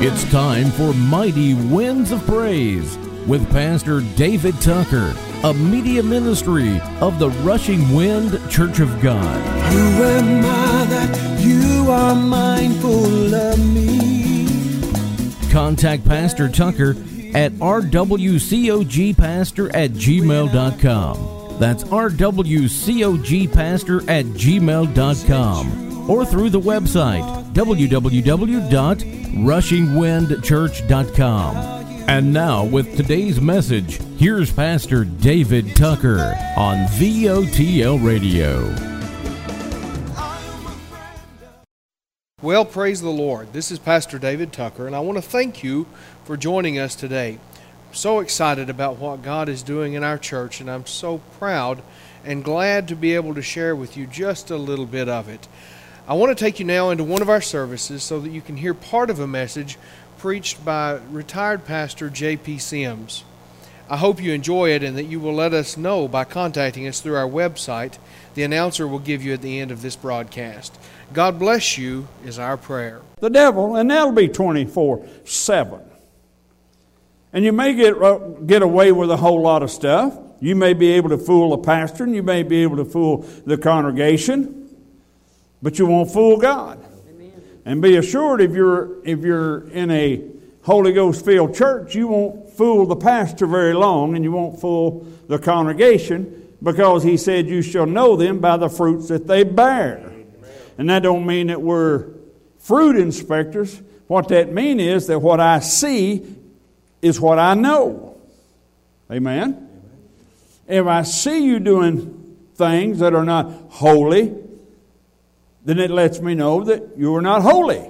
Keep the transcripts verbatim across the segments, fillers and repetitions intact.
It's time for Mighty Winds of Praise with Pastor David Tucker, a media ministry of the Rushing Wind Church of God. Who am I that you are mindful of me? Contact Pastor Tucker at r w c o g pastor at gmail dot com. That's r w c o g pastor at gmail dot com, or through the website w w w dot rushing wind church dot com. And now, with today's message, here's Pastor David Tucker on V O T L Radio. Well, praise the Lord. This is Pastor David Tucker, and I want to thank you for joining us today. I'm so excited about what God is doing in our church, and I'm so proud and glad to be able to share with you just a little bit of it. I want to take you now into one of our services so that you can hear part of a message preached by retired pastor J P Sims. I hope you enjoy it and that you will let us know by contacting us through our website. The announcer will give you at the end of this broadcast. God bless you is our prayer. The devil, and that'll be twenty-four seven. And you may get get away with a whole lot of stuff. You may be able to fool the pastor, and you may be able to fool the congregation, but you won't fool God. Amen. And be assured, if you're if you're in a Holy Ghost-filled church, you won't fool the pastor very long, and you won't fool the congregation, because he said, "You shall know them by the fruits that they bear." Amen. And that don't mean that we're fruit inspectors. What that means is that what I see is what I know. Amen? Amen. If I see you doing things that are not holy, then it lets me know that you are not holy.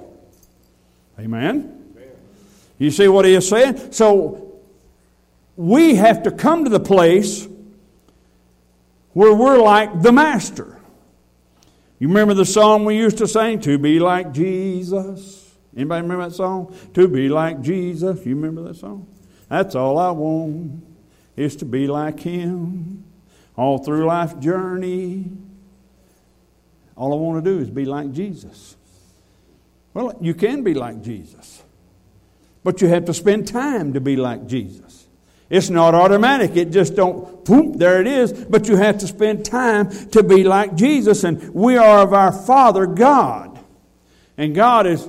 Amen? Amen. You see what he is saying? So we have to come to the place where we're like the Master. You remember the song we used to sing? To be like Jesus. Anybody remember that song? To be like Jesus. You remember that song? That's all I want, is to be like Him all through life's journey. All I want to do is be like Jesus. Well, you can be like Jesus, but you have to spend time to be like Jesus. It's not automatic. It just don't, boom, there it is. But you have to spend time to be like Jesus. And we are of our Father God. And God is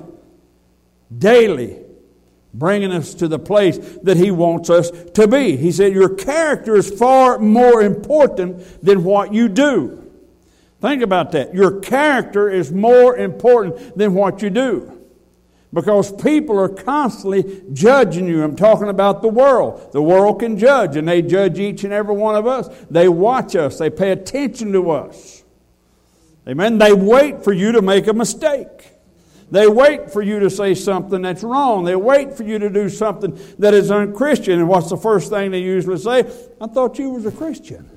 daily bringing us to the place that He wants us to be. He said, your character is far more important than what you do. Think about that. Your character is more important than what you do. Because people are constantly judging you. I'm talking about the world. The world can judge, and they judge each and every one of us. They watch us. They pay attention to us. Amen. They wait for you to make a mistake. They wait for you to say something that's wrong. They wait for you to do something that is unchristian. And what's the first thing they usually say? I thought you was a Christian.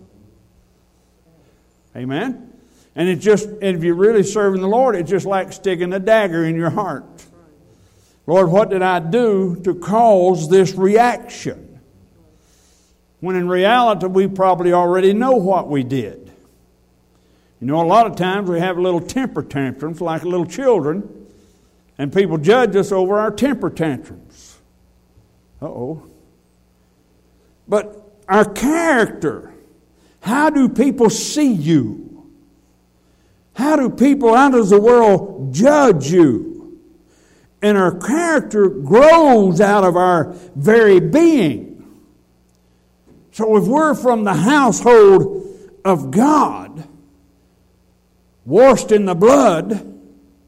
Amen. And it just, if you're really serving the Lord, it's just like sticking a dagger in your heart. Lord, what did I do to cause this reaction? When in reality, we probably already know what we did. You know, a lot of times we have little temper tantrums like little children, and people judge us over our temper tantrums. Uh-oh. But our character, how do people see you? How do people, how does the world judge you? And our character grows out of our very being. So if we're from the household of God, washed in the blood,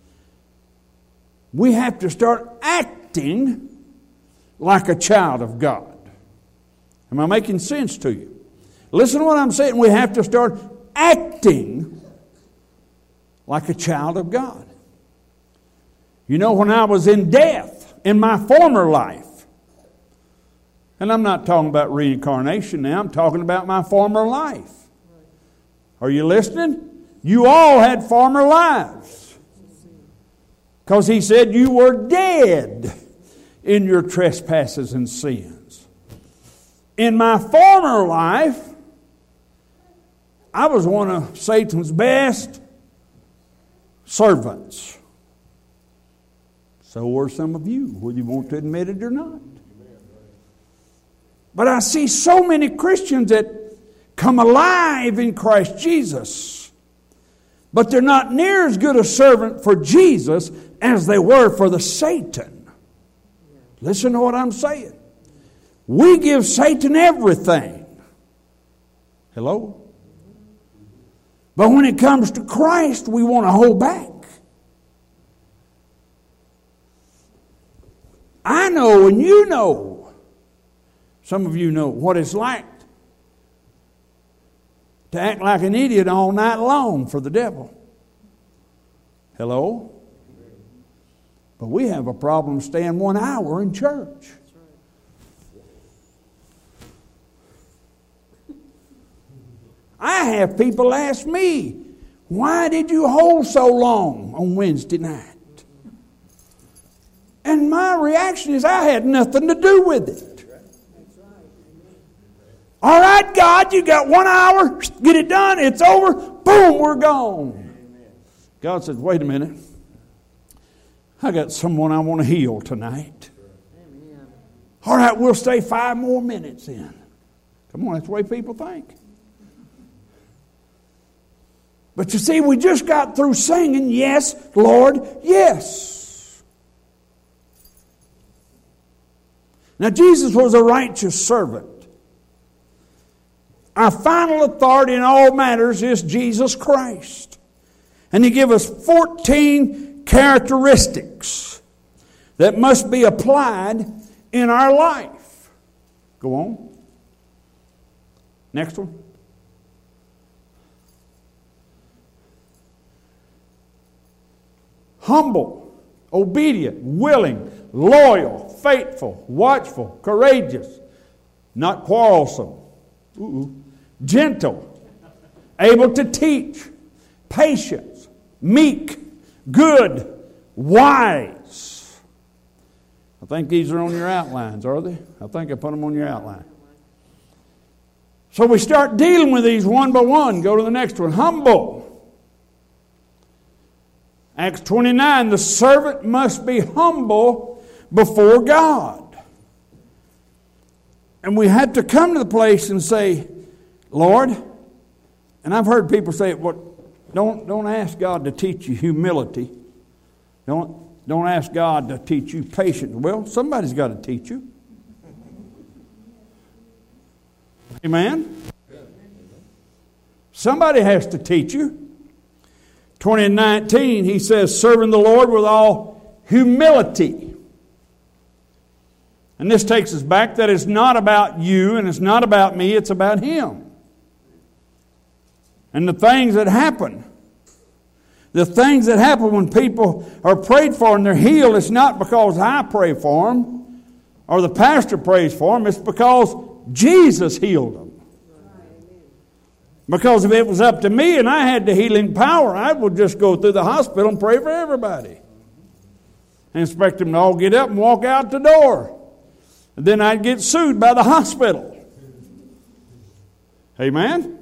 we have to start acting like a child of God. Am I making sense to you? Listen to what I'm saying. We have to start acting like a child of God. You know, when I was in death in my former life, and I'm not talking about reincarnation now, I'm talking about my former life. Are you listening? You all had former lives. Because He said you were dead in your trespasses and sins. In my former life, I was one of Satan's best servants. So are some of you, whether you want to admit it or not. But I see so many Christians that come alive in Christ Jesus, but they're not near as good a servant for Jesus as they were for the Satan. Listen to what I'm saying. We give Satan everything. Hello? But when it comes to Christ, we want to hold back. I know and you know, some of you know what it's like to act like an idiot all night long for the devil. Hello? But we have a problem staying one hour in church. I have people ask me, why did you hold so long on Wednesday night? And my reaction is, I had nothing to do with it. All right, God, you got one hour, get it done, it's over, boom, we're gone. God says, wait a minute. I got someone I want to heal tonight. All right, we'll stay five more minutes in. Come on, that's the way people think. But you see, we just got through singing, yes, Lord, yes. Now, Jesus was a righteous servant. Our final authority in all matters is Jesus Christ. And He gave us fourteen characteristics that must be applied in our life. Go on. Next one. Humble, obedient, willing, loyal, faithful, watchful, courageous, not quarrelsome, ooh, gentle, able to teach, patient, meek, good, wise. I think these are on your outlines, are they? I think I put them on your outline. So we start dealing with these one by one. Go to the next one. Humble. Acts twenty-nine, the servant must be humble before God. And we have to come to the place and say, Lord, and I've heard people say, well, don't, don't ask God to teach you humility. Don't, don't ask God to teach you patience. Well, somebody's got to teach you. Amen? Somebody has to teach you. twenty nineteen, he says, serving the Lord with all humility. And this takes us back that it's not about you and it's not about me, it's about Him. And the things that happen, the things that happen when people are prayed for and they're healed, it's not because I pray for them or the pastor prays for them, it's because Jesus healed them. Because if it was up to me and I had the healing power, I would just go through the hospital and pray for everybody. And expect them to all get up and walk out the door. And then I'd get sued by the hospital. Amen?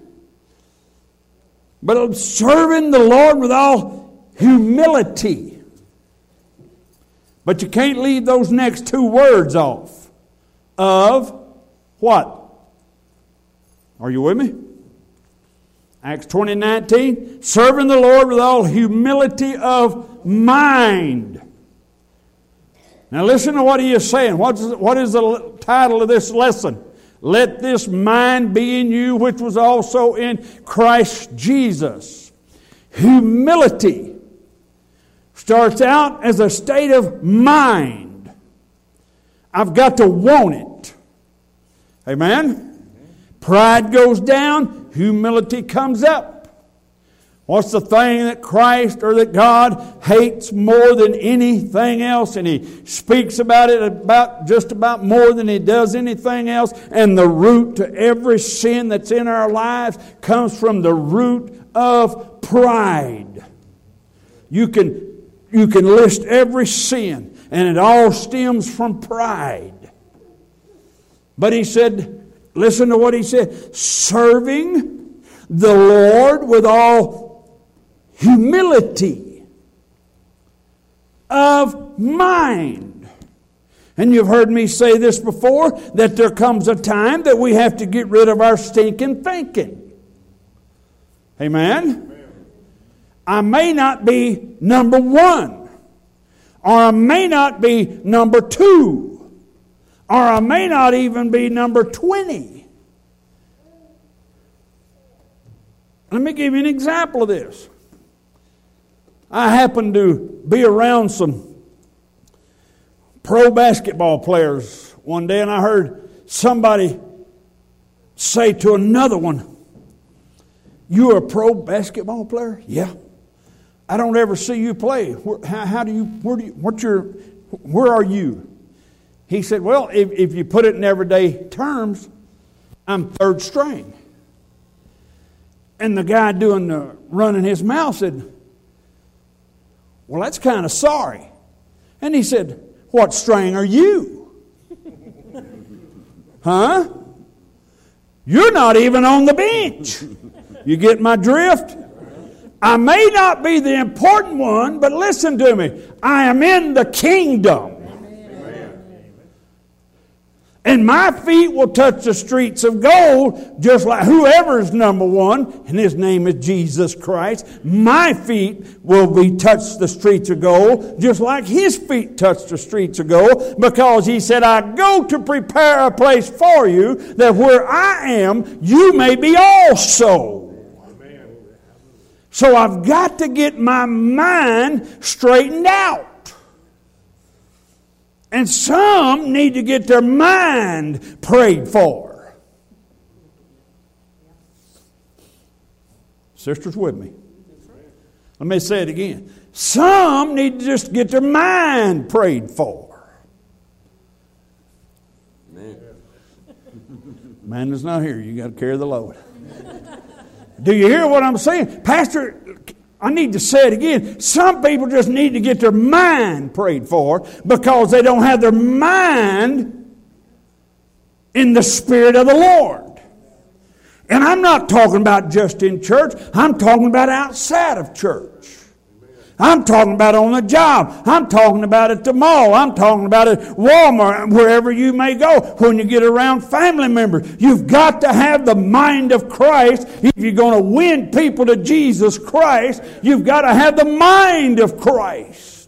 But serving the Lord with all humility. But you can't leave those next two words off. Of what? Are you with me? Acts twenty nineteen, serving the Lord with all humility of mind. Now listen to what he is saying. What is, what is the title of this lesson? Let this mind be in you, which was also in Christ Jesus. Humility starts out as a state of mind. I've got to want it. Amen? Pride goes down. Humility comes up. What's the thing that Christ or that God hates more than anything else? And He speaks about it about just about more than He does anything else. And the root to every sin that's in our lives comes from the root of pride. You can, you can list every sin, and it all stems from pride. But He said, listen to what He said, serving the Lord with all humility. of mind. And you've heard me say this before, that there comes a time that we have to get rid of our stinking thinking. Amen? Amen. I may not be number one, or I may not be number two, or I may not even be number twenty. Let me give you an example of this. I happened to be around some pro basketball players one day, and I heard somebody say to another one, "You're a pro basketball player?" "Yeah." "I don't ever see you play. Where, how, how do you? Where do you? What's your? Where are you?" He said, "Well, if, if you put it in everyday terms, I'm third string." And the guy doing the running his mouth said, "Well, that's kind of sorry." And he said, "What string are you?" "Huh? You're not even on the bench." You get my drift? I may not be the important one, but listen to me. I am in the kingdom. And my feet will touch the streets of gold, just like whoever's number one, and his name is Jesus Christ. My feet will be touched the streets of gold, just like his feet touched the streets of gold, because he said, "I go to prepare a place for you, that where I am, you may be also." Amen. So I've got to get my mind straightened out. And some need to get their mind prayed for. Sisters with me? Let me say it again. Some need to just get their mind prayed for. Man is not here. You got to carry the load. Do you hear what I'm saying? Pastor, I need to say it again. Some people just need to get their mind prayed for because they don't have their mind in the Spirit of the Lord. And I'm not talking about just in church. I'm talking about outside of church. I'm talking about on the job. I'm talking about at the mall. I'm talking about at Walmart, wherever you may go. When you get around family members, you've got to have the mind of Christ. If you're going to win people to Jesus Christ, you've got to have the mind of Christ.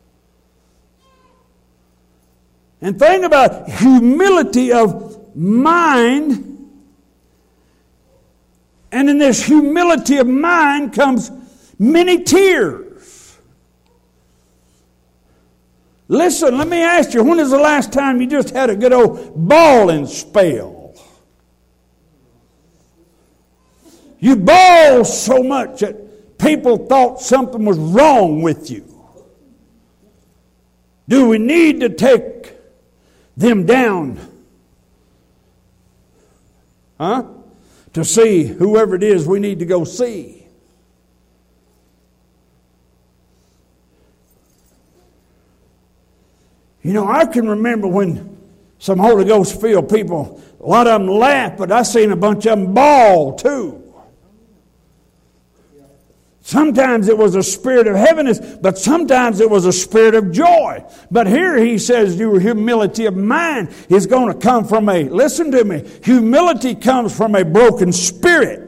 And think about humility of mind. And in this humility of mind comes many tears. Listen, let me ask you, when is the last time you just had a good old bawling spell? You bawled so much that people thought something was wrong with you. Do we need to take them down? Huh? To see whoever it is we need to go see. You know, I can remember when some Holy Ghost filled people, a lot of them laughed, but I seen a bunch of them bawl too. Sometimes it was a spirit of heaviness, but sometimes it was a spirit of joy. But here he says your humility of mind is going to come from a, listen to me, humility comes from a broken spirit.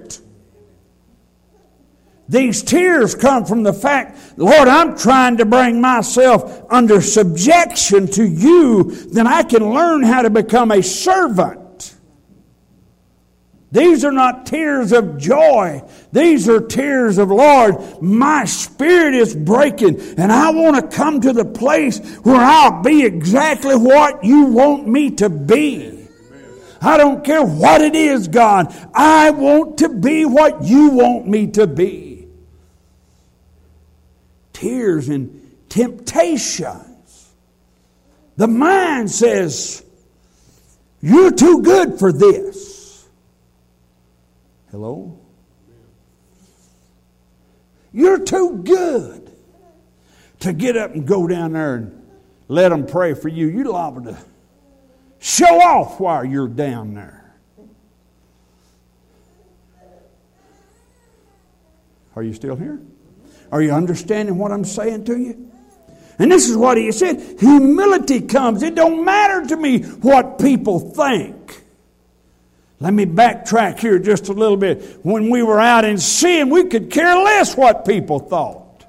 These tears come from the fact, Lord, I'm trying to bring myself under subjection to you, then I can learn how to become a servant. These are not tears of joy. These are tears of, Lord, my spirit is breaking, and I want to come to the place where I'll be exactly what you want me to be. I don't care what it is, God. I want to be what you want me to be. Tears and temptations. The mind says, you're too good for this. Hello? You're too good to get up and go down there and let them pray for you. You're liable to show off while you're down there. Are you still here? Are you understanding what I'm saying to you? And this is what he said. Humility comes. It don't matter to me what people think. Let me backtrack here just a little bit. When we were out in sin, we could care less what people thought.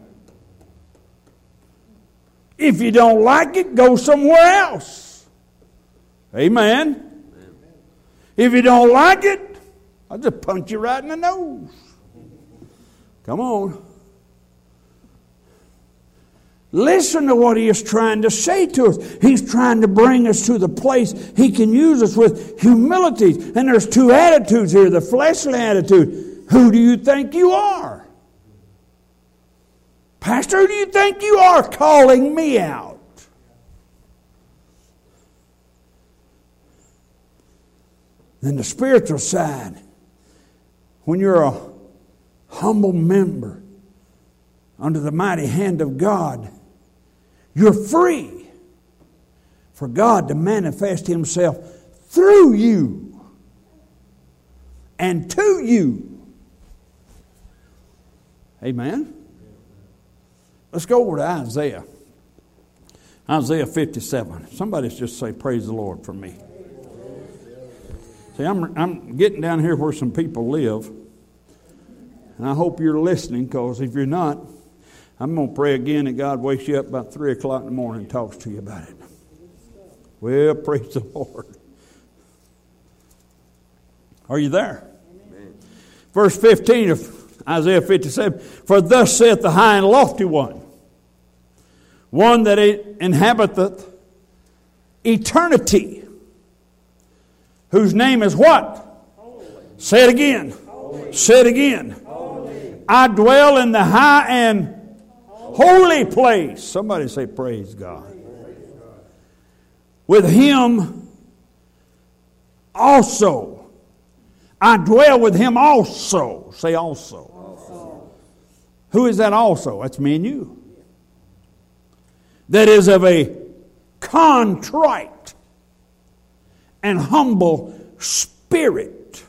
If you don't like it, go somewhere else. Amen. If you don't like it, I'll just punch you right in the nose. Come on. Listen to what he is trying to say to us. He's trying to bring us to the place he can use us with humility. And there's two attitudes here. The fleshly attitude. Who do you think you are? Pastor, who do you think you are calling me out? Then the spiritual side. When you're a humble member under the mighty hand of God, you're free for God to manifest Himself through you and to you. Amen. Let's go over to Isaiah. Isaiah fifty-seven. Somebody just say, praise the Lord for me. See, I'm, I'm getting down here where some people live. And I hope you're listening, because if you're not, I'm going to pray again that God wakes you up about three o'clock in the morning and talks to you about it. Well, praise the Lord. Are you there? Amen. Verse fifteen of Isaiah fifty-seven. For thus saith the high and lofty one, one that inhabiteth eternity, whose name is what? Holy. Say it again. Holy. Say it again. Holy. I dwell in the high and holy place. Somebody say, praise God. With Him also. I dwell with Him also. Say also. Also. Who is that also? That's me and you. That is of a contrite and humble spirit.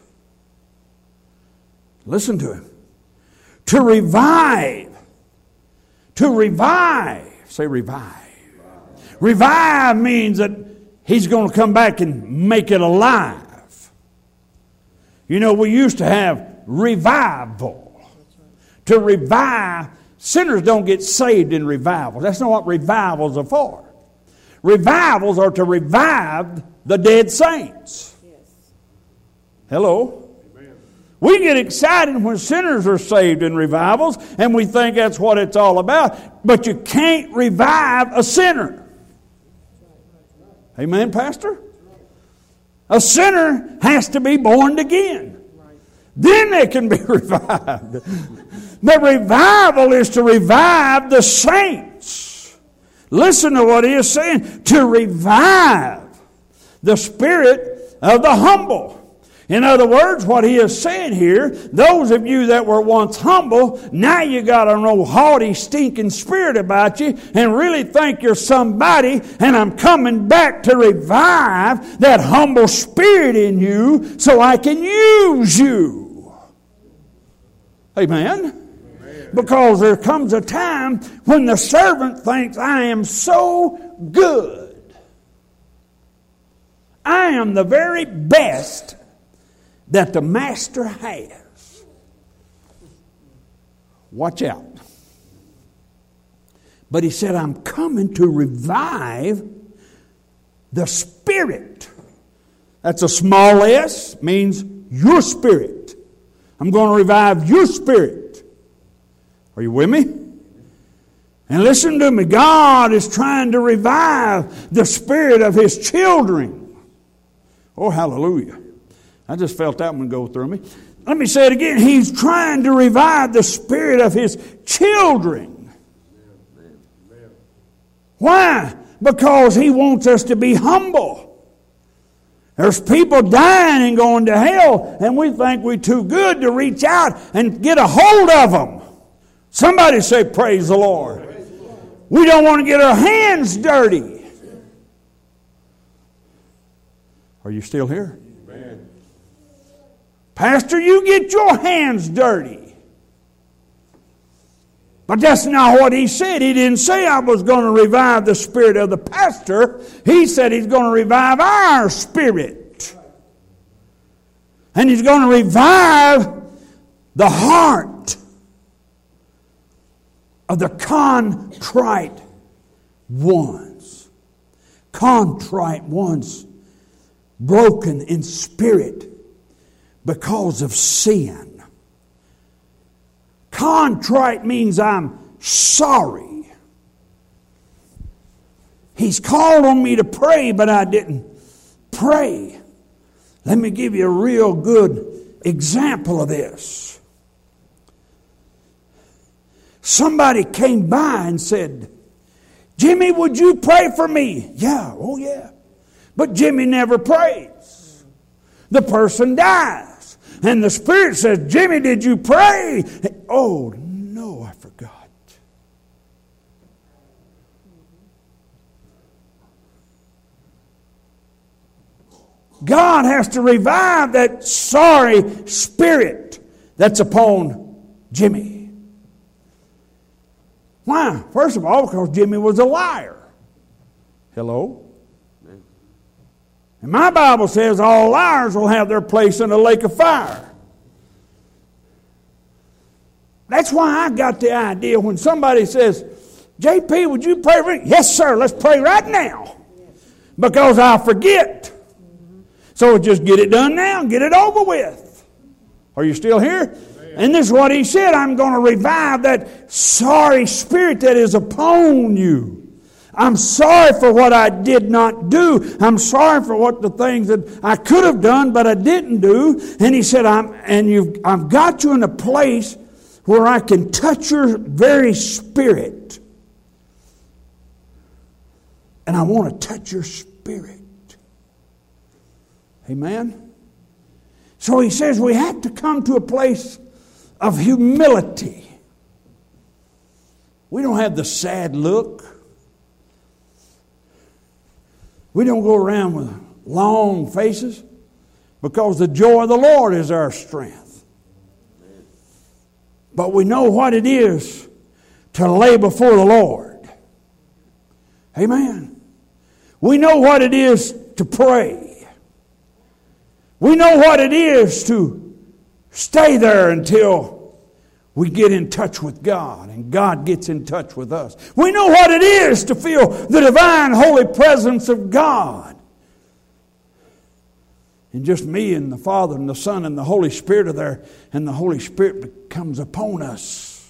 Listen to him. To revive. To revive. Say revive. Revive means that He's going to come back and make it alive. You know, we used to have revival. To revive. Sinners don't get saved in revivals. That's not what revivals are for. Revivals are to revive the dead saints. Hello? We get excited when sinners are saved in revivals, and we think that's what it's all about. But you can't revive a sinner. Amen, Pastor? A sinner has to be born again. Then they can be revived. The revival is to revive the saints. Listen to what he is saying. To revive the spirit of the humble. In other words, what he is saying here, those of you that were once humble, now you got an old haughty, stinking spirit about you and really think you're somebody, and I'm coming back to revive that humble spirit in you so I can use you. Amen? Amen. Because there comes a time when the servant thinks, I am so good. I am the very best that the master has. Watch out. But he said, I'm coming to revive the spirit. That's a small s, means your spirit. I'm going to revive your spirit. Are you with me? And listen to me. God is trying to revive the spirit of His children. Oh, hallelujah. I just felt that one go through me. Let me say it again. He's trying to revive the spirit of His children. Why? Because He wants us to be humble. There's people dying and going to hell, and we think we're too good to reach out and get a hold of them. Somebody say, praise the Lord. Praise the Lord. We don't want to get our hands dirty. Are you still here? Amen. Pastor, you get your hands dirty. But that's not what he said. He didn't say I was going to revive the spirit of the pastor. He said he's going to revive our spirit. And he's going to revive the heart of the contrite ones. Contrite ones, broken in spirit because of sin. Contrite means I'm sorry. He's called on me to pray, but I didn't pray. Let me give you a real good example of this. Somebody came by and said, Jimmy, would you pray for me? Yeah, oh yeah. But Jimmy never prays. The person dies. And the Spirit says, Jimmy, did you pray? Oh, no, I forgot. God has to revive that sorry spirit that's upon Jimmy. Why? First of all, because Jimmy was a liar. Hello? And my Bible says all liars will have their place in a lake of fire. That's why I got the idea when somebody says, J P, would you pray for me? Yes, sir, let's pray right now. Because I'll forget. So just get it done now and get it over with. Are you still here? And this is what he said, I'm going to revive that sorry spirit that is upon you. I'm sorry for what I did not do. I'm sorry for what the things that I could have done, but I didn't do. And he said, I'm, and you've, I've got you in a place where I can touch your very spirit. And I want to touch your spirit. Amen? So he says we have to come to a place of humility. We don't have the sad look. We don't go around with long faces because the joy of the Lord is our strength. But we know what it is to lay before the Lord. Amen. We know what it is to pray. We know what it is to stay there until we get in touch with God and God gets in touch with us. We know what it is to feel the divine holy presence of God. And just me and the Father and the Son and the Holy Spirit are there, and the Holy Spirit comes upon us.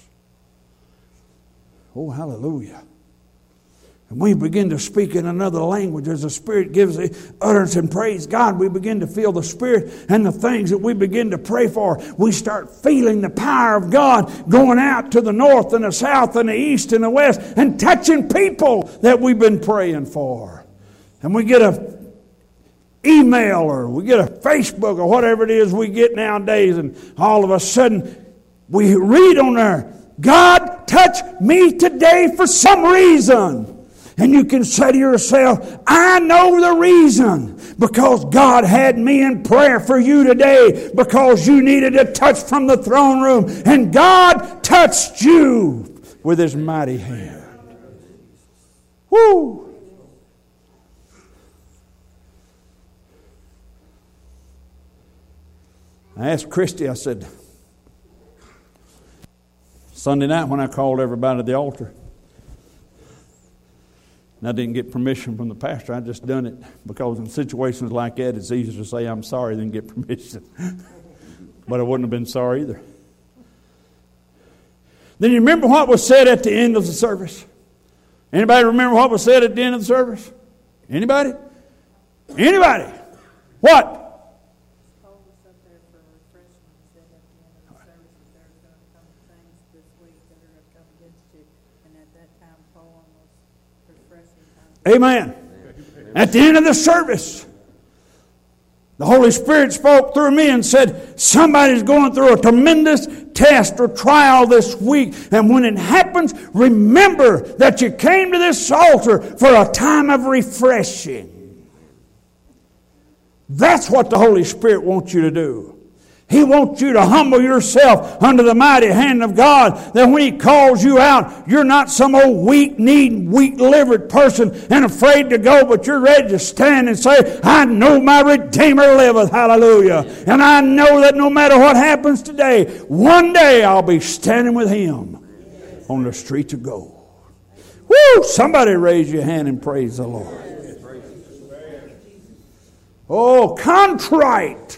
Oh, hallelujah. And we begin to speak in another language as the Spirit gives the utterance and praise God. We begin to feel the Spirit and the things that we begin to pray for. We start feeling the power of God going out to the north and the south and the east and the west and touching people that we've been praying for. And we get a email or we get a Facebook or whatever it is we get nowadays, and all of a sudden we read on there, God touched me today for some reason. And you can say to yourself, I know the reason. Because God had me in prayer for you today. Because you needed a touch from the throne room. And God touched you with His mighty hand. Woo! I asked Christy, I said, Sunday night when I called everybody to the altar, and I didn't get permission from the pastor. I just done it because in situations like that, it's easier to say I'm sorry than get permission. But I wouldn't have been sorry either. Then you remember what was said at the end of the service? Anybody remember what was said at the end of the service? Anybody? Anybody? What? Amen. At the end of the service, the Holy Spirit spoke through me and said, somebody's going through a tremendous test or trial this week. And when it happens, remember that you came to this altar for a time of refreshing. That's what the Holy Spirit wants you to do. He wants you to humble yourself under the mighty hand of God, that when He calls you out, you're not some old weak-kneed, weak-livered person and afraid to go, but you're ready to stand and say, I know my Redeemer liveth, hallelujah. And I know that no matter what happens today, one day I'll be standing with Him on the streets of gold. Woo! Somebody raise your hand and praise the Lord. Oh, contrite.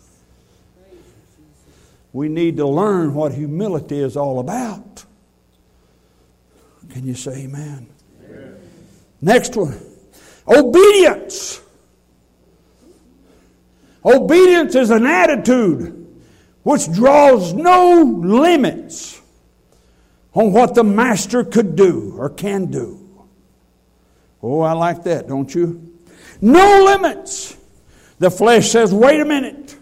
We need to learn what humility is all about. Can you say amen? Amen. Next one. Obedience. Obedience is an attitude which draws no limits on what the master could do or can do. Oh, I like that, don't you? No limits. The flesh says, wait a minute.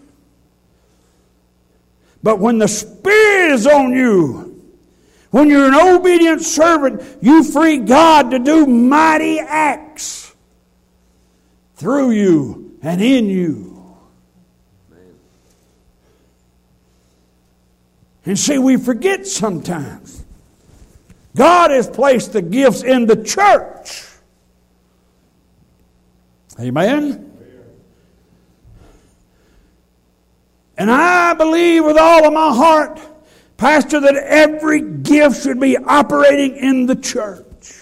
But when the Spirit is on you, when you're an obedient servant, you free God to do mighty acts through you and in you. And see, we forget sometimes. God has placed the gifts in the church. Amen? And I believe with all of my heart, Pastor, that every gift should be operating in the church.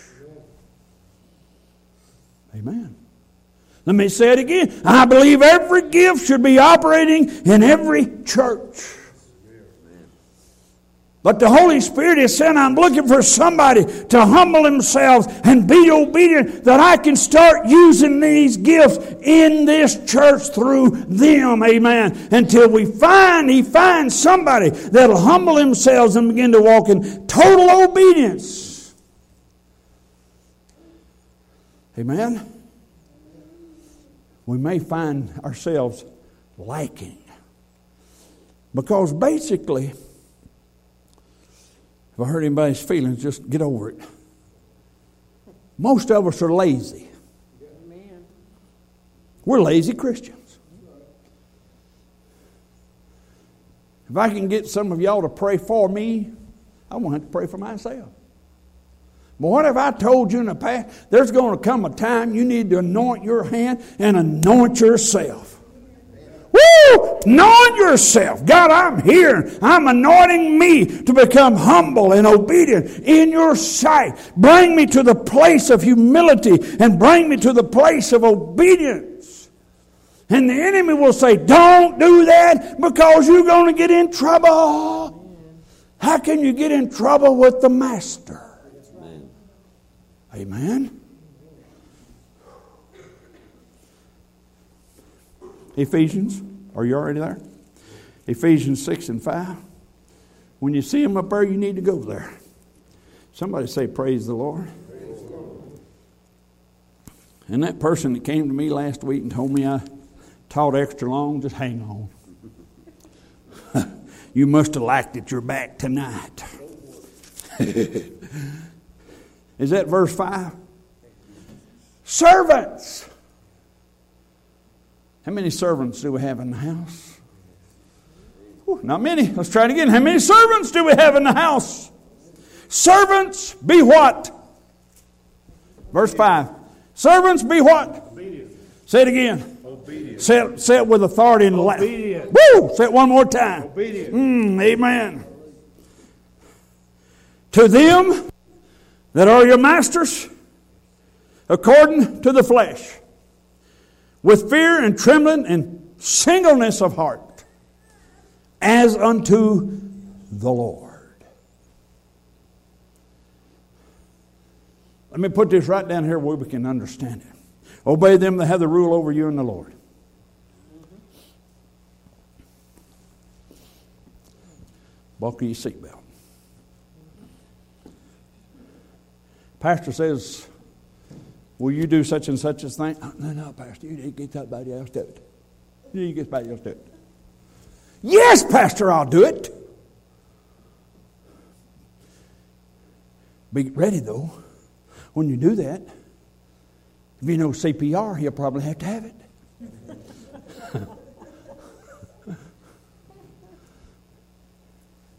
Amen. Let me say it again. I believe every gift should be operating in every church. But the Holy Spirit is saying, I'm looking for somebody to humble themselves and be obedient, that I can start using these gifts in this church through them. Amen. Until we find, He finds somebody that'll humble themselves and begin to walk in total obedience. Amen. We may find ourselves lacking. Because basically, if I hurt anybody's feelings, just get over it. Most of us are lazy. Amen. We're lazy Christians. If I can get some of y'all to pray for me, I won't have to pray for myself. But what if I told you in the past, there's going to come a time you need to anoint your hand and anoint yourself. Woo! Knowing yourself. God, I'm here. I'm anointing me to become humble and obedient in your sight. Bring me to the place of humility and bring me to the place of obedience. And the enemy will say, don't do that because you're going to get in trouble. How can you get in trouble with the master? Amen. Ephesians, are you already there? Ephesians six and five. When you see them up there, you need to go there. Somebody say, praise the Lord. Praise the Lord. And that person that came to me last week and told me I taught extra long, just hang on. You must have liked it, you're back tonight. Is that verse five? Servants. How many servants do we have in the house? Whew, not many. Let's try it again. How many servants do we have in the house? Servants be what? Verse five. Servants be what? Obedient. Say it again. Obedient. Say it, say it with authority and Obedient. Woo! Say it one more time. Obedient. Mm, amen. To them that are your masters, according to the flesh, with fear and trembling and singleness of heart, as unto the Lord. Let me put this right down here where we can understand it. Obey them that have the rule over you in the Lord. Buckle your seatbelt. Pastor says, will you do such and such a thing? Oh, no, no, Pastor, you need to get somebody else to do it. You need to get somebody else to do it. Yes, Pastor, I'll do it. Be ready, though. When you do that, if you know C P R, you'll probably have to have it.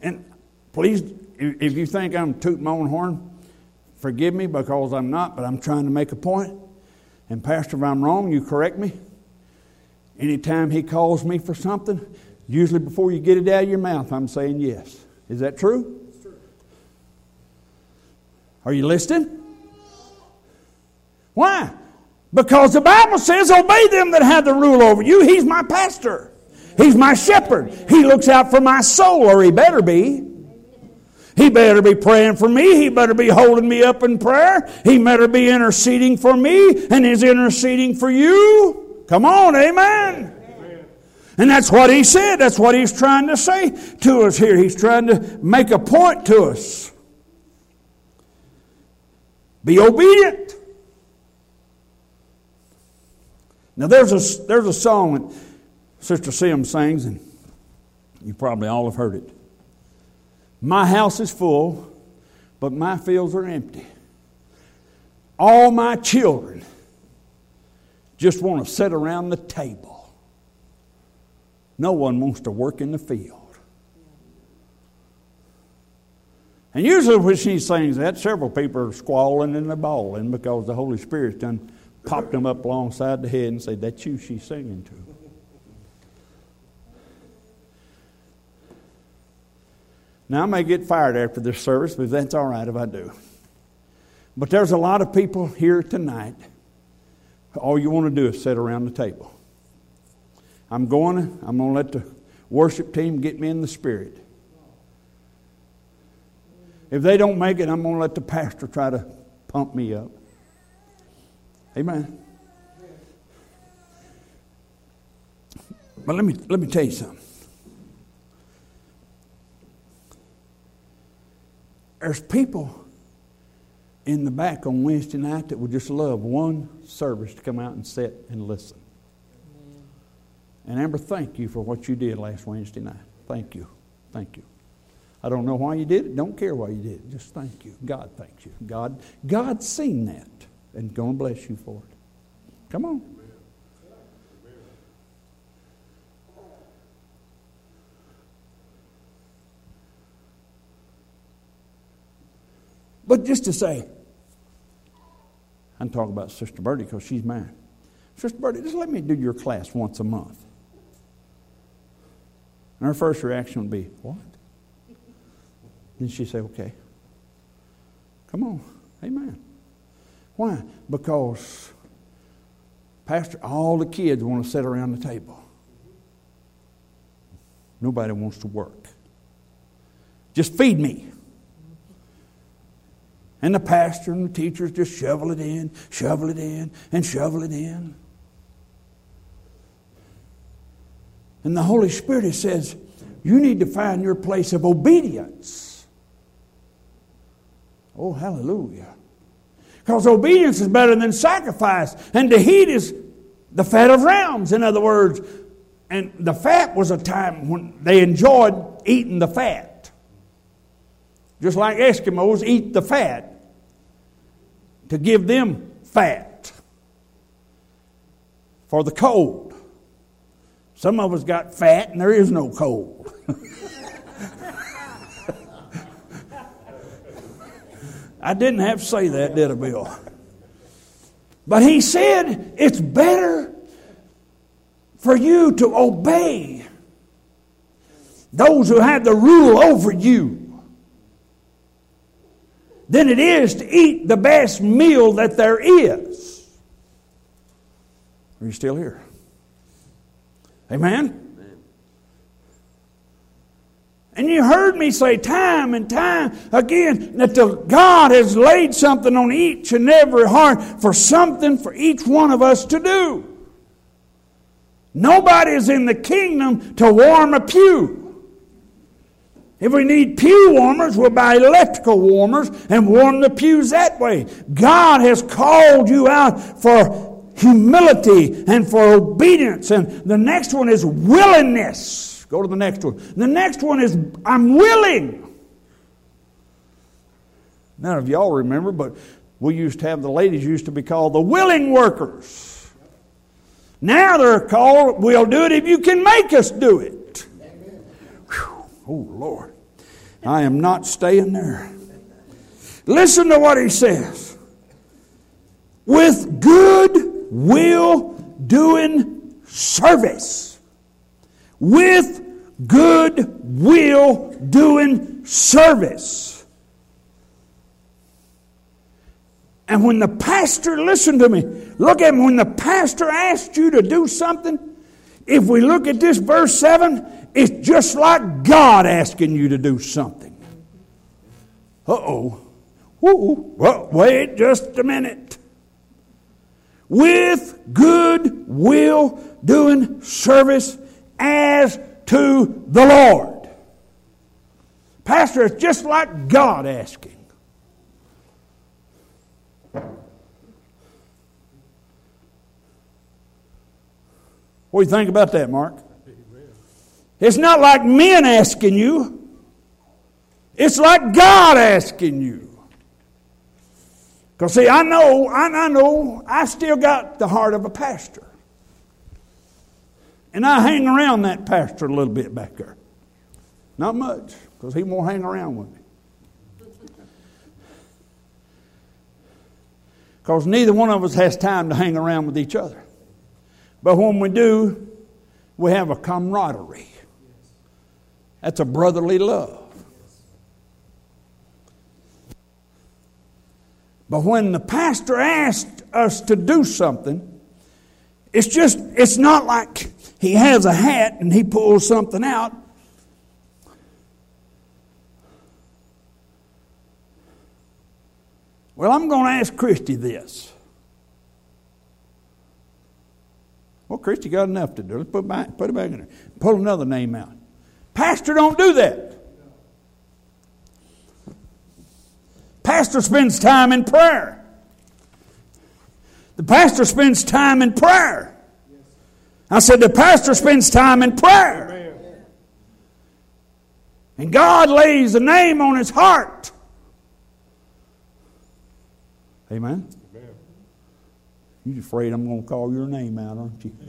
And please, if you think I'm tooting my own horn, forgive me because I'm not, but I'm trying to make a point. And Pastor, if I'm wrong, you correct me. Anytime he calls me for something, usually before you get it out of your mouth, I'm saying yes. Is that true? It's true. Are you listening? Why? Because the Bible says, obey them that have the rule over you. He's my pastor. He's my shepherd. He looks out for my soul, or he better be. He better be praying for me. He better be holding me up in prayer. He better be interceding for me, and he's interceding for you. Come on, amen. Amen. And that's what he said. That's what he's trying to say to us here. He's trying to make a point to us. Be obedient. Now there's a, there's a song that Sister Sim sings, and you probably all have heard it. My house is full, but my fields are empty. All my children just want to sit around the table. No one wants to work in the field. And usually when she sings that, several people are squalling and they're bawling because the Holy Spirit's done popped them up alongside the head and said, that's you she's singing to. Now, I may get fired after this service, but that's all right if I do. But there's a lot of people here tonight, all you want to do is sit around the table. I'm going to, I'm going to let the worship team get me in the spirit. If they don't make it, I'm going to let the pastor try to pump me up. Amen. But let me let me tell you something. There's people in the back on Wednesday night that would just love one service to come out and sit and listen. And Amber, thank you for what you did last Wednesday night. Thank you. Thank you. I don't know why you did it. Don't care why you did it. Just thank you. God thanks you. God, God's seen that and going to bless you for it. Come on. But just to say, I'm talking about Sister Bertie because she's mine. Sister Bertie, just let me do your class once a month. And her first reaction would be, what? Then she'd say, okay. Come on. Amen. Why? Because, Pastor, all the kids want to sit around the table. Nobody wants to work. Just feed me. And the pastor and the teachers just shovel it in, shovel it in, and shovel it in. And the Holy Spirit says, you need to find your place of obedience. Oh, hallelujah. Because obedience is better than sacrifice. And to eat is the fat of rams, in other words. And the fat was a time when they enjoyed eating the fat. Just like Eskimos eat the fat to give them fat for the cold. Some of us got fat and there is no cold. I didn't have to say that, did I, Bill? But he said it's better for you to obey those who have the rule over you than it is to eat the best meal that there is. Are you still here? Amen? Amen. And you heard me say time and time again that the God has laid something on each and every heart for something for each one of us to do. Nobody is in the kingdom to warm a pew. If we need pew warmers, we'll buy electrical warmers and warm the pews that way. God has called you out for humility and for obedience. And the next one is willingness. Go to the next one. The next one is I'm willing. None of y'all remember, but we used to have, the ladies used to be called the willing workers. Now they're called, we'll do it if you can make us do it. Whew. Oh, Lord. I am not staying there. Listen to what he says. With good will doing service. With good will doing service. And when the pastor, listen to me, look at me, when the pastor asked you to do something, if we look at this verse seven, it's just like God asking you to do something. Uh-oh. Woo. Well, wait just a minute. With good will doing service as to the Lord. Pastor, it's just like God asking. What do you think about that, Mark? It's not like men asking you. It's like God asking you. Because see, I know, I, I know, I still got the heart of a pastor. And I hang around that pastor a little bit back there. Not much, because he won't hang around with me. Because neither one of us has time to hang around with each other. But when we do, we have a camaraderie. That's a brotherly love. But when the pastor asked us to do something, it's just, it's not like he has a hat and he pulls something out. Well, I'm going to ask Christy this. Well, Christy got enough to do. Let's put it back, put it back in there. Pull another name out. Pastor don't do that. Pastor spends time in prayer. The pastor spends time in prayer. I said the pastor spends time in prayer. And God lays a name on his heart. Amen. You're afraid I'm going to call your name out, aren't you?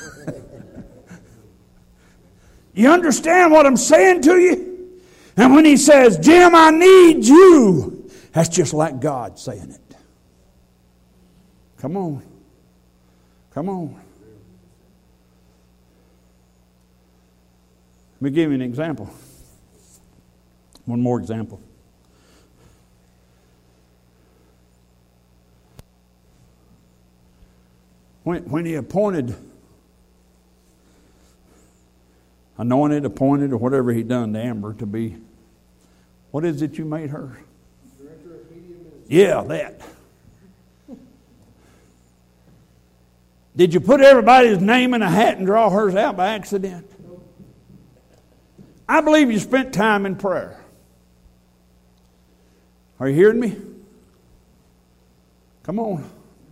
You understand what I'm saying to you? And when he says, Jim, I need you, that's just like God saying it. Come on. Come on. Let me give you an example. One more example. When, when he appointed, anointed, appointed, or whatever he done to Amber to be, what is it you made her? Director of Media Ministry. Yeah, that. Did you put everybody's name in a hat and draw hers out by accident? I believe you spent time in prayer. Are you hearing me? Come on.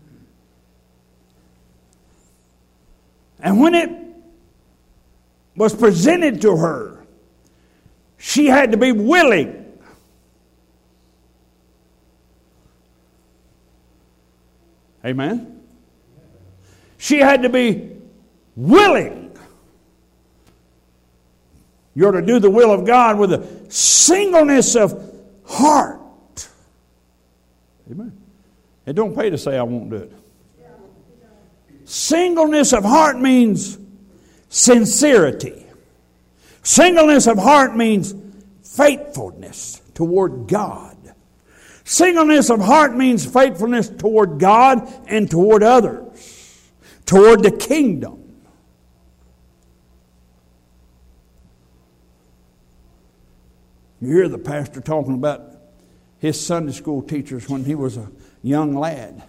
And when it was presented to her, she had to be willing. Amen? She had to be willing. You're to do the will of God with a singleness of heart. Amen. It don't pay to say I won't do it. Singleness of heart means sincerity. Singleness of heart means faithfulness toward God. Singleness of heart means faithfulness toward God and toward others, toward the kingdom. You hear the pastor talking about his Sunday school teachers when he was a young lad.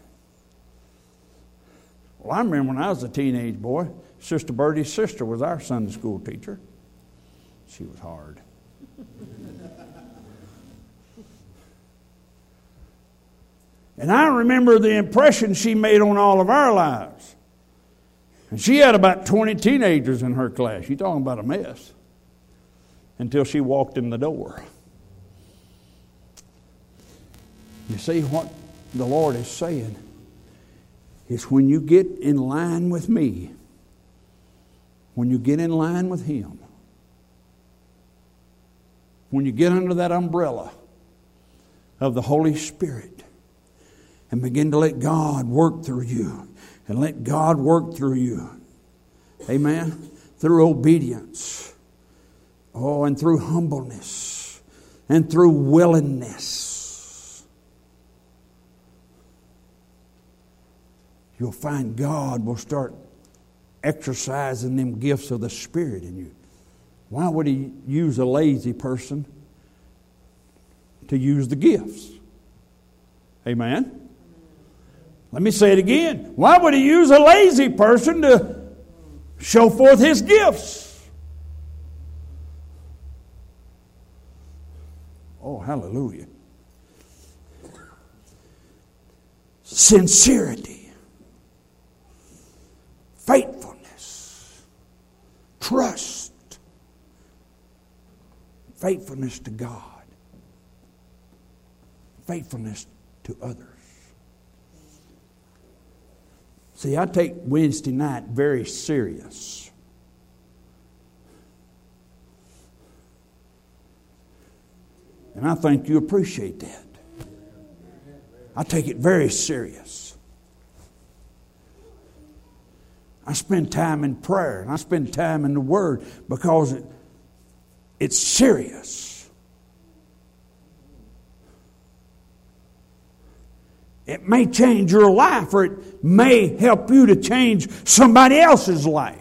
Well, I remember when I was a teenage boy, Sister Bertie's sister was our Sunday school teacher. She was hard. And I remember the impression she made on all of our lives. And she had about twenty teenagers in her class. You're talking about a mess. Until she walked in the door. You see what the Lord is saying is when you get in line with me, when you get in line with Him, when you get under that umbrella of the Holy Spirit and begin to let God work through you and let God work through you. Amen? Through obedience. Oh, and through humbleness and through willingness. You'll find God will start exercising them gifts of the Spirit in you. Why would He use a lazy person to use the gifts? Amen? Let me say it again. Why would He use a lazy person to show forth His gifts? Oh, hallelujah. Sincerity, faithfulness, trust, faithfulness to God, faithfulness to others. See, I take Wednesday night very serious. And I think you appreciate that. I take it very serious. I spend time in prayer and I spend time in the Word because it, it's serious. It may change your life, or it may help you to change somebody else's life.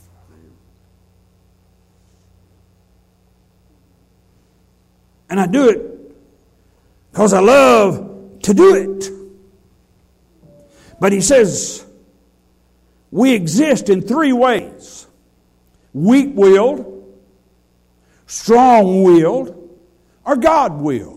And I do it because I love to do it. But he says we exist in three ways: weak-willed, strong-willed, or God-willed.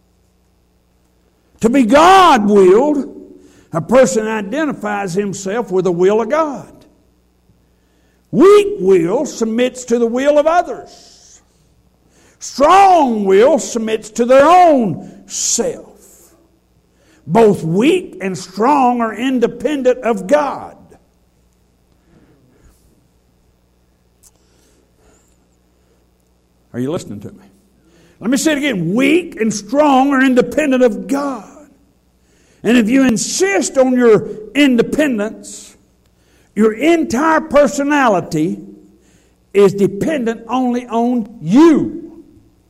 To be God-willed, a person identifies himself with the will of God. Weak-willed submits to the will of others. Strong-willed submits to their own self. Both weak and strong are independent of God. Are you listening to me? Let me say it again. Weak and strong are independent of God. And if you insist on your independence, your entire personality is dependent only on you.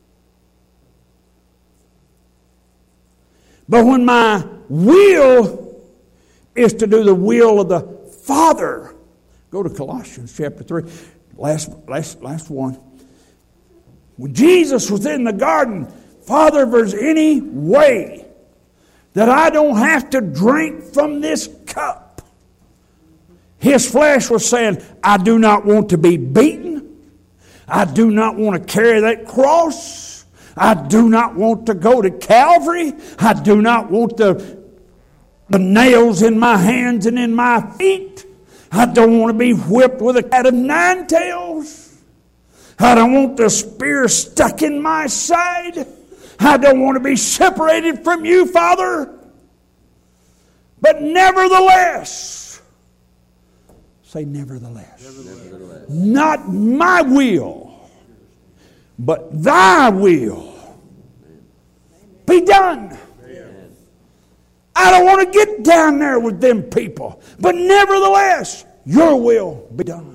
But when my will is to do the will of the Father, go to Colossians chapter three, last, last, last one. When Jesus was in the garden, Father, if there's any way that I don't have to drink from this cup, his flesh was saying, I do not want to be beaten. I do not want to carry that cross. I do not want to go to Calvary. I do not want the, the nails in my hands and in my feet. I don't want to be whipped with a cat of nine tails. I don't want the spear stuck in my side. I don't want to be separated from you, Father. But nevertheless, say nevertheless, nevertheless. Not my will, but thy will be done. Amen. I don't want to get down there with them people, but nevertheless, your will be done.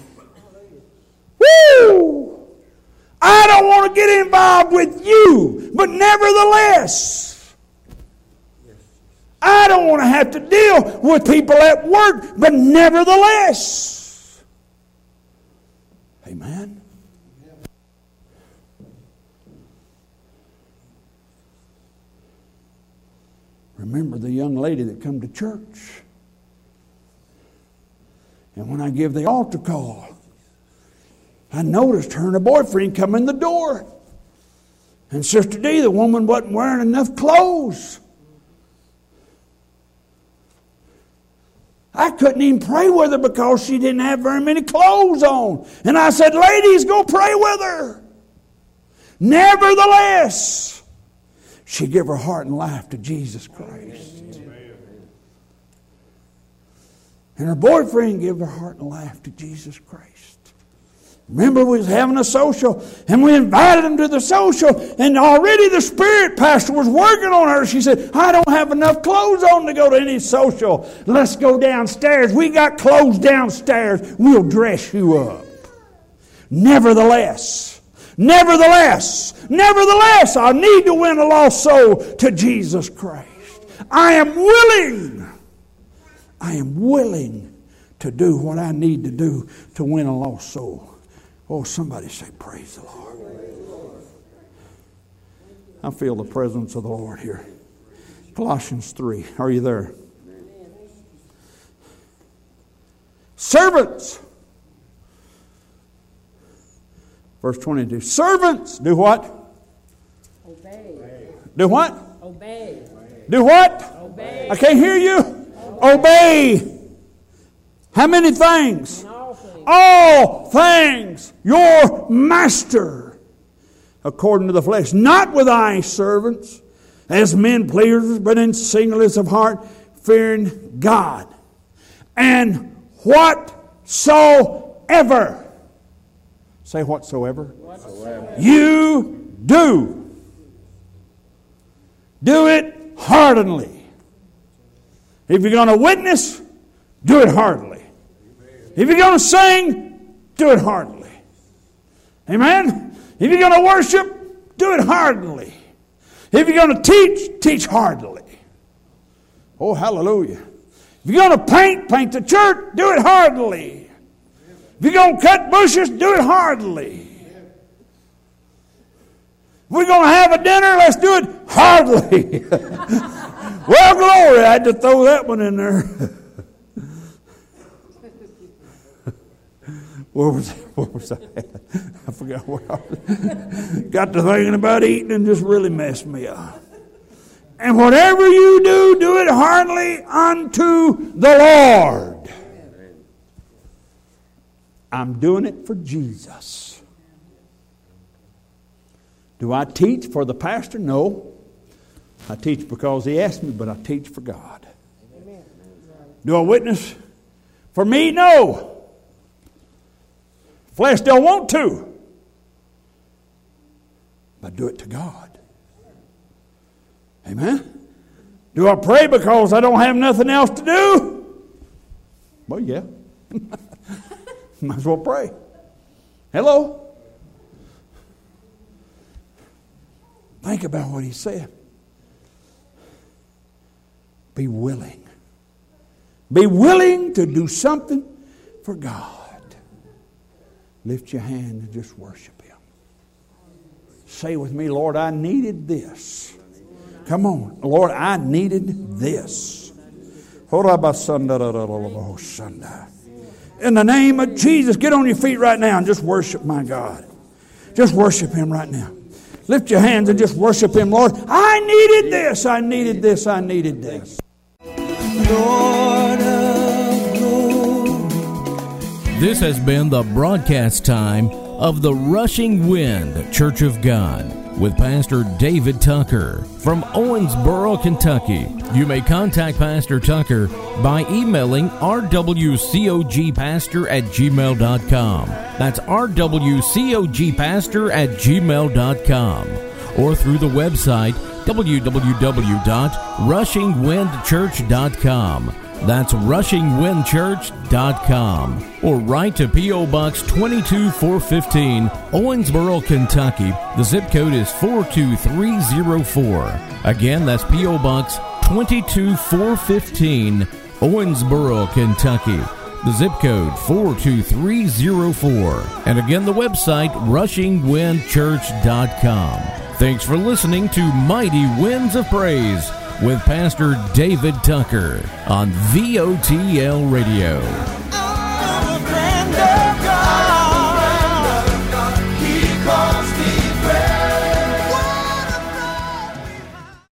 Woo! I don't want to get involved with you, but nevertheless, I don't want to have to deal with people at work, but nevertheless. Amen. Remember the young lady that come to church. And when I give the altar call, I noticed her and her boyfriend come in the door. And Sister D, the woman wasn't wearing enough clothes. I couldn't even pray with her because she didn't have very many clothes on. And I said, ladies, go pray with her. Nevertheless, she gave her heart and life to Jesus Christ. And her boyfriend gave her heart and life to Jesus Christ. Remember, we was having a social, and we invited them to the social, and already the spirit pastor was working on her. She said, I don't have enough clothes on to go to any social. Let's go downstairs. We got clothes downstairs. We'll dress you up. Nevertheless, nevertheless, nevertheless, I need to win a lost soul to Jesus Christ. I am willing. I am willing to do what I need to do to win a lost soul. Oh, somebody say, praise the Lord. I feel the presence of the Lord here. Colossians three. Are you there? Servants. Verse twenty-two. Servants. Do what? Obey. Do what? Obey. Do what? Obey. I can't hear you. Obey. Obey. How many things? All things. All things. Your master. According to the flesh. Not with eye servants. As men pleasers, but in singleness of heart. Fearing God. And whatsoever. Say whatsoever. Whatsoever. You do. Do it heartily. If you're going to witness, do it heartily. If you're going to sing, do it heartily. Amen? If you're going to worship, do it heartily. If you're going to teach, teach heartily. Oh, hallelujah. If you're going to paint, paint the church, do it heartily. If you're going to cut bushes, do it heartily. If we're going to have a dinner, let's do it heartily. Well, glory, I had to throw that one in there. Where was, where was I at? I forgot where I was. Got to thinking about eating and just really messed me up. And whatever you do, do it heartily unto the Lord. I'm doing it for Jesus. Do I teach for the pastor? No. I teach because he asked me, but I teach for God. Do I witness for me? No. Flesh don't want to. But do it to God. Amen? Do I pray because I don't have nothing else to do? Well, yeah. Might as well pray. Hello? Think about what he said. Be willing. Be willing to do something for God. Lift your hand and just worship Him. Say with me, Lord, I needed this. Come on. Lord, I needed this. In the name of Jesus, get on your feet right now and just worship my God. Just worship Him right now. Lift your hands and just worship Him, Lord. I needed this. I needed this. I needed this. Lord of glory. This has been the broadcast time of the Rushing Wind Church of God with Pastor David Tucker from Owensboro, Kentucky. You may contact Pastor Tucker by emailing r w c o g pastor at gmail dot com. That's r w c o g pastor at gmail dot com. Or through the website w w w dot rushing wind church dot com. That's rushing wind church dot com. Or write to P O. Box twenty-two four fifteen, Owensboro, Kentucky. The zip code is four two three zero four. Again, that's P O. Box twenty-two four fifteen, Owensboro, Kentucky. The zip code four two three zero four. And again, the website rushing wind church dot com. Thanks for listening to Mighty Winds of Praise with Pastor David Tucker on V O T L Radio.